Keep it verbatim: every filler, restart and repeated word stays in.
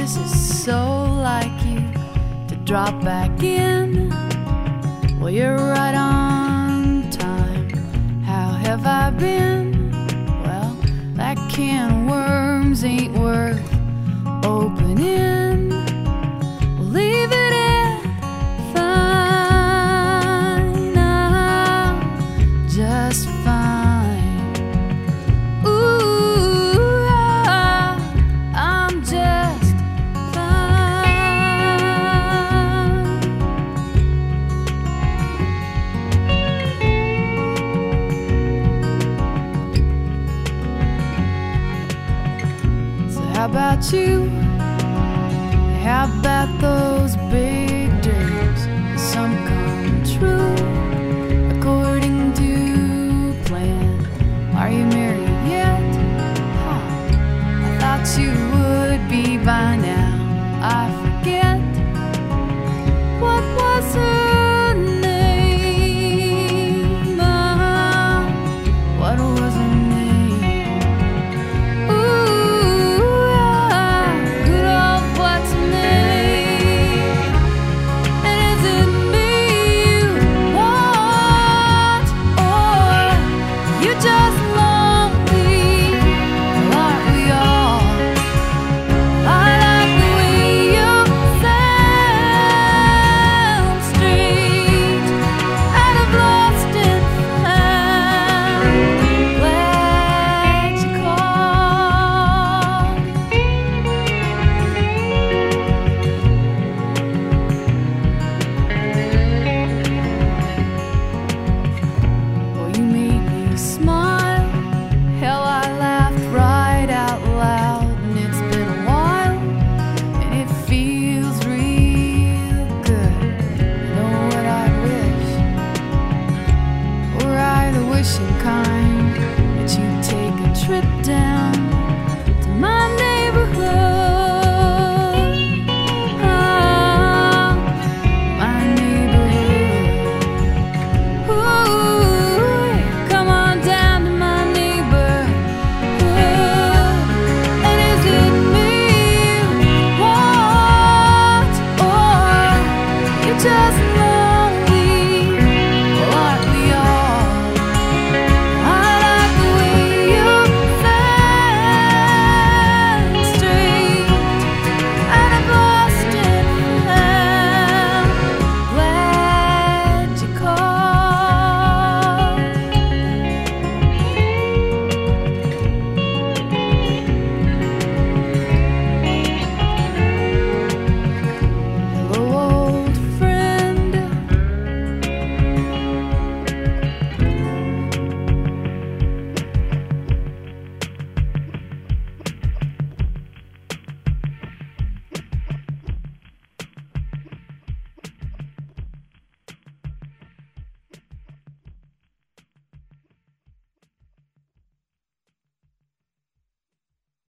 this is so like you to drop back in. Well, you're right on time. How have I been? Well, that can of worms ain't worth opening. We'll leave it at fine. I'm just fine. Ooh, I'm just fine. So how about you? How about those big dreams? Some come true according to plan. Are you married yet? Huh. I thought you would be by